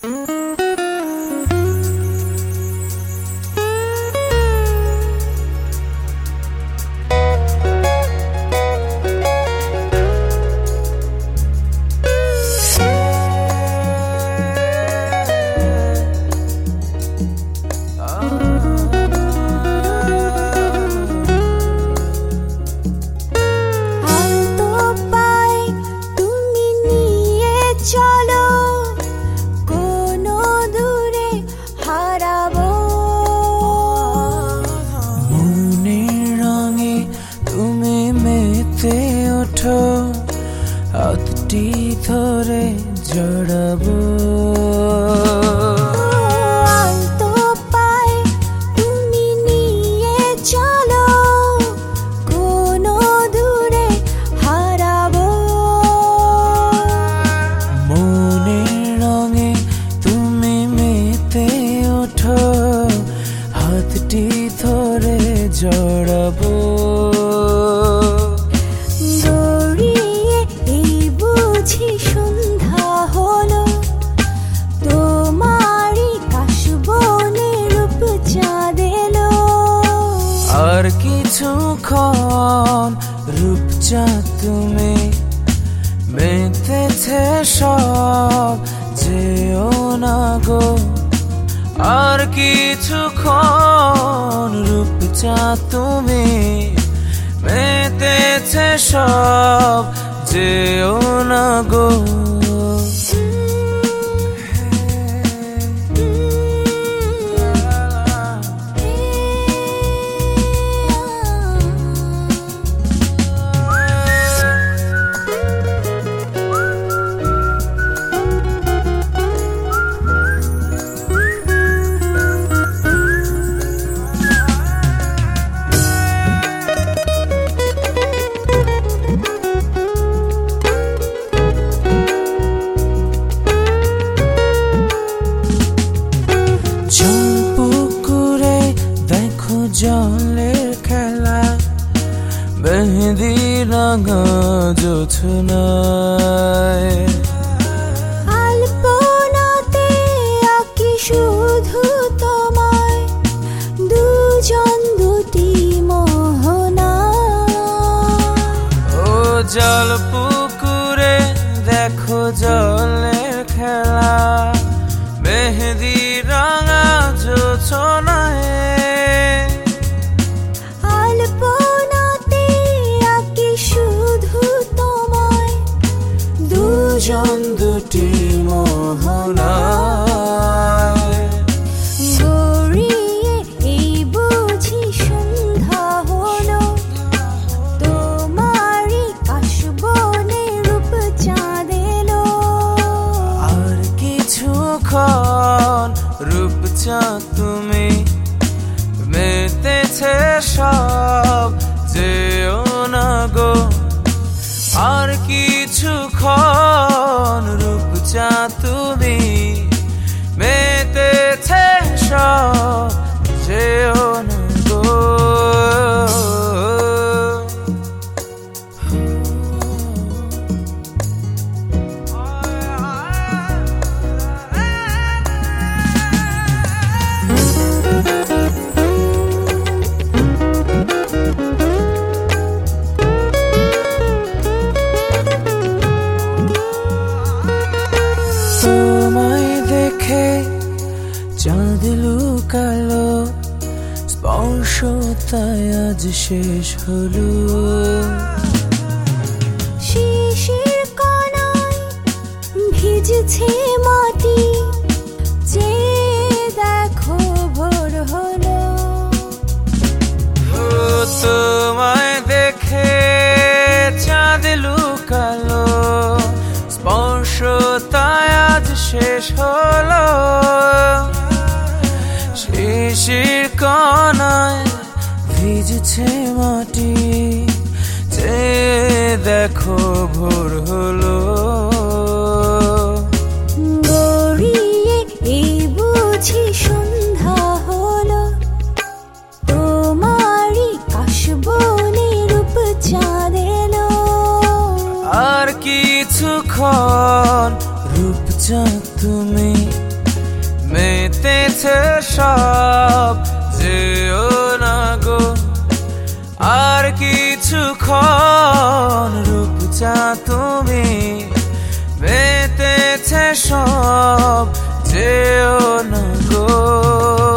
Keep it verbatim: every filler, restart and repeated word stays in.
হাতটি ধরে জড়াবো আলতো পায়ে তুমি নিয়ে চলো কোনো দূরে হারাবো মনের রঙে তুমি মেতে ওঠো হাতটি ধরে জড়াবো আর কিছুক্ষণ রূপচাঁদ তুমি মেতেছে সব যেও না গো আর কিছুক্ষণ রূপচাঁদ তুমি মেতেছে সব যেও না গো জলের খেলা মেহেদি রাঙা জোছনায় আলপনাতে আঁকি শুধু তোমায় দুজন দুটি মোহনা ও জল পুকুরে দেখো জলের খেলা মেহেদি রাঙা জোছনায় দুজন দুটি মোহনায় গড়িয়ে এই বুঝি সন্ধ্যা হলো তোমারই কাশবনে রূপ চাঁদ এলো আর কিছুক্ষণ রূপচাঁদ তুমি মেতেছে সব যেও না গো আর কিছুক্ষণ রূপচাঁদ তুমি মেতেছে সব যেও না গো তোমায় দেখে চাঁদ লুকালো স্পর্শ তাই আজ শেষ হলো শিশির কণায় ভিজছে মাটি যে দেখো ভোর হলো তোমায় দেখে চাঁদ লুকালো স্পর্শ তাই আজ শেষ হলো শিশির কণায় ভিজছে মাটি যে দেখো ভোর হলো গড়িয়ে এই বুঝি সন্ধ্যা হলো তোমারই কাশবনে রূপ চাঁদ এলো আর কিছুক্ষণ রূপচাঁদ তুমি মেতেছে সব যেও না গো আর কিছুক্ষণ রূপচা তুমি মেতেছে সব যেও না গো